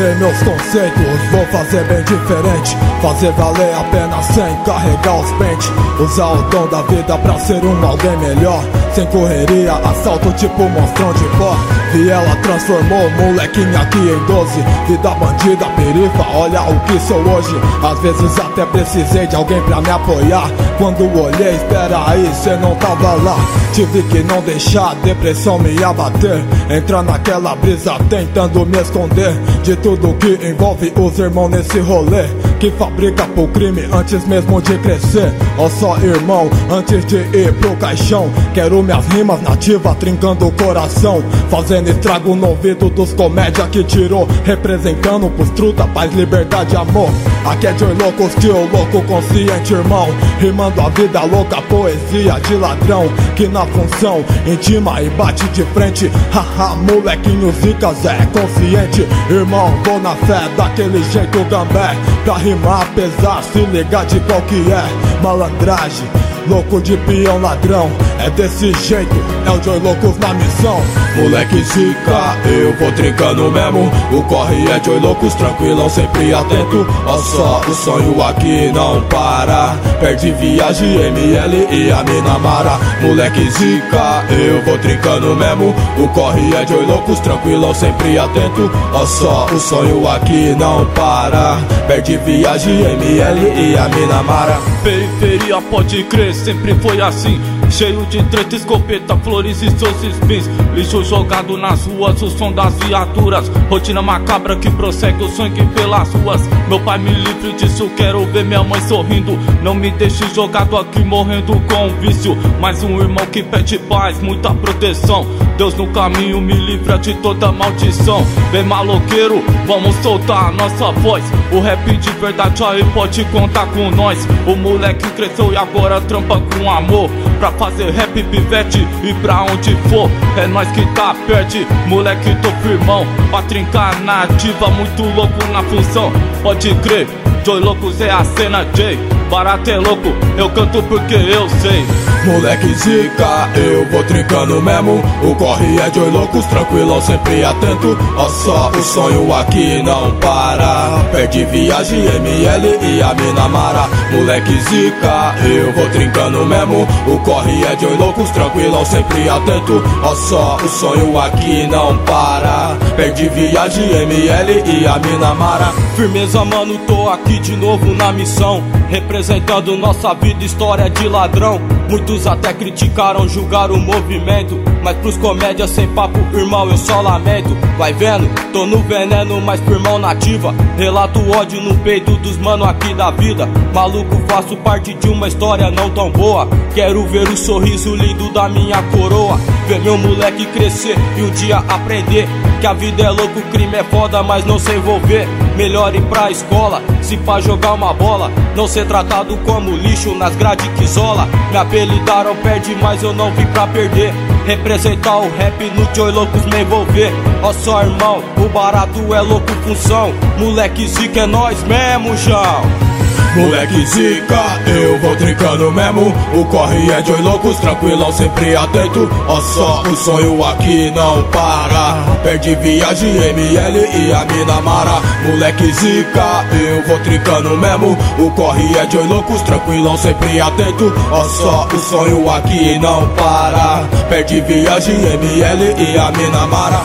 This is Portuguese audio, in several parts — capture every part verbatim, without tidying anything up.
mudei meus conceitos, vou fazer bem diferente. Fazer valer a pena sem carregar os pentes. Usar o dom da vida pra ser um alguém melhor. Sem correria, assalto tipo monstrão de pó. Viela transformou molequinho aqui em doze. Vida bandida, perifa, olha o que sou hoje. Às vezes até precisei de alguém pra me apoiar. Quando olhei, espera aí, cê não tava lá. Tive que não deixar a depressão me abater. Entrar naquela brisa tentando me esconder de tudo que envolve os irmãos nesse rolê, que fabrica pro crime antes mesmo de crescer. Ó só irmão, antes de ir pro caixão, quero minhas rimas nativas trincando o coração, fazendo estrago no ouvido dos comédia que tirou, representando pros truta, paz, liberdade, amor. Aqui é Joy Louco, estilo louco, consciente irmão, rimando a vida louca, poesia de ladrão, que na função intima e bate de frente. Haha, molequinho zicas é consciente, irmão, vou na fé daquele jeito gambé, pra rimar apesar, se ligar de qual que é. Malandragem, louco de peão ladrão, é desse jeito, é o Joy Loucos na missão. Moleque zica, eu vou trincando mesmo. O corre é Joy Loucos, tranquilão, sempre atento. Ó só, o sonho aqui não para. Perde viagem, M L e a mina Mara. Moleque zica, eu vou trincando mesmo. O corre é Joy Loucos, tranquilão, sempre atento. Ó só, o sonho aqui não para. Perde viagem, M L e a mina Mara. Periferia, pode crer, sempre foi assim. Cheio de treta, escopeta, flores e seus espinhos. Lixo jogado nas ruas, o som das viaturas. Rotina macabra que prossegue o sangue pelas ruas. Meu pai me livre disso, quero ver minha mãe sorrindo. Não me deixe jogado aqui morrendo com um vício. Mais um irmão que pede paz, muita proteção. Deus no caminho me livra de toda maldição. Vem maloqueiro, vamos soltar a nossa voz. O rap de verdade aí pode contar com nós. O moleque cresceu e agora trampa com amor. Pra fazer rap pivete e pra onde for, é nós que tá perto, moleque tô firmão. Pra trincar na ativa, muito louco na função. Pode crer, Joy Loucos é a cena, J. Barato é louco, eu canto porque eu sei. Moleque zica, eu vou trincando mesmo. O corre é Joy Loucos, tranquilão, sempre atento. Ó só, o sonho aqui não para. Perde viagem, M L e a mina Mara. Moleque zica, eu vou trincando mesmo. O corre é Joy Loucos, tranquilão, sempre atento. Ó só, o sonho aqui não para. Perde viagem, M L e a mina Mara. Firmeza, mano, tô aqui de novo na missão, representando nossa vida, história de ladrão. Muitos até criticaram, julgaram o movimento, mas pros comédias sem papo, irmão, eu só lamento. Vai vendo, tô no veneno, mas pro irmão nativa. Relato o ódio no peito dos mano aqui da vida. Maluco, faço parte de uma história não tão boa. Quero ver o sorriso lindo da minha coroa. Ver meu moleque crescer e um dia aprender que a vida é louco, o crime é foda, mas não se envolver. Melhor ir pra escola, se pá jogar uma bola. Não ser tratado como lixo nas grades que isola. Me apelidaram, perde, mas eu não vim pra perder. Representar o rap no Joy Loucos, me envolver. Ó só irmão, o barato é louco função. Moleque zica é nós mesmo, João. Moleque zica, eu vou trincando mesmo. O corre é Joy Loucos, tranquilão, sempre atento. Ó só, o sonho aqui não para. Perde viagem, M L e a mina Mara. Moleque zica, eu vou trincando mesmo. O corre é Joy Loucos, tranquilão, sempre atento. Ó só, o sonho aqui não para. Perde viagem, M L e a mina Mara.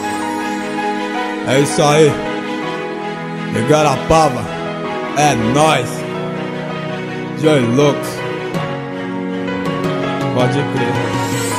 É isso aí, Igarapava, é nóis, Joy Loucos, pode crer.